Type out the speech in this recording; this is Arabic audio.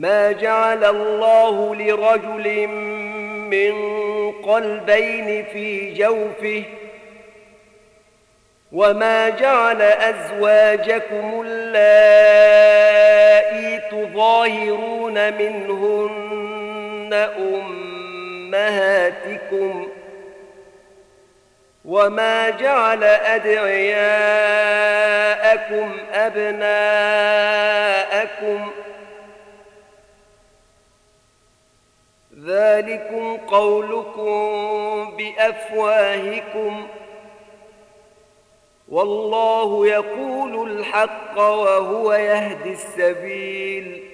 ما جعل الله لرجل من قلبين في جوفه وما جعل أزواجكم اللائي تظاهرون منهن أمهاتكم وما جعل أدعياءكم أبناءكم ذلكم قولكم بأفواهكم والله يقول الحق وهو يهدي السبيل